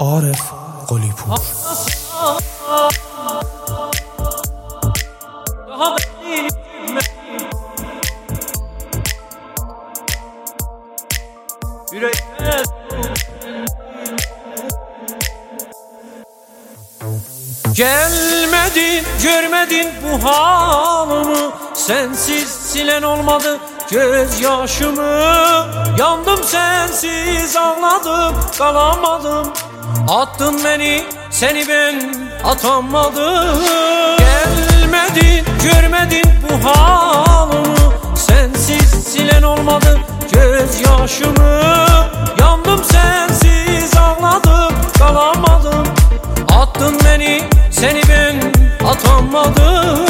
Arif Qolipur. Gelmedin, görmedin bu halımı, sensiz silen olmadı gözyaşımı. Yandım sensiz, ağladım, kalamadım. Attın beni, seni ben atamadım. Gelmedin, görmedin bu halımı, sensiz silen olmadı gözyaşımı. Yandım sensiz, ağladım, kalamadım. Attın beni, seni ben atamadım.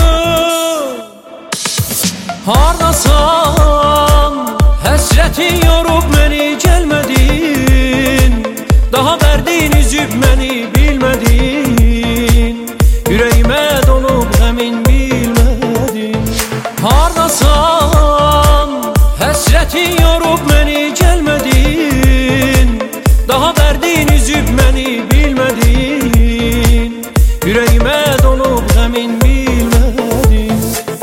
Hardasan, həsrətin yorub məni, gəlmədin. Daha dərdin üzüb məni, bilmədin. Ürəyimə dolub həmin bilmədin. Hardasan, həsrətin yorub məni, gəlmədin. Daha dərdin üzüb məni, bilmədin. Yüreğime dolup zemin bilmedin.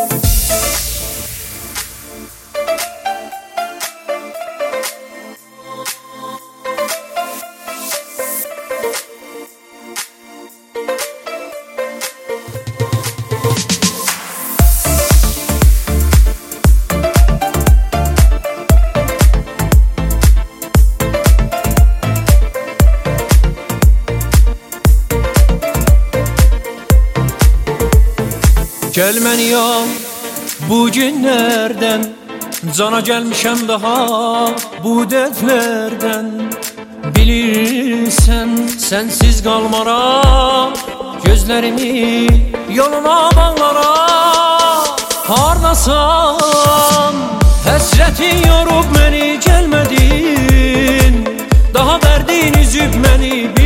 Gelmeni al bu günlerden, cana gelmişem daha bu dertlerden. Bilirsen sensiz kalmaram, gözlerimi yoluna bağlaram. Hardasan, həsrətin yorub məni, gəlmədin. Daha dərdin üzüb məni,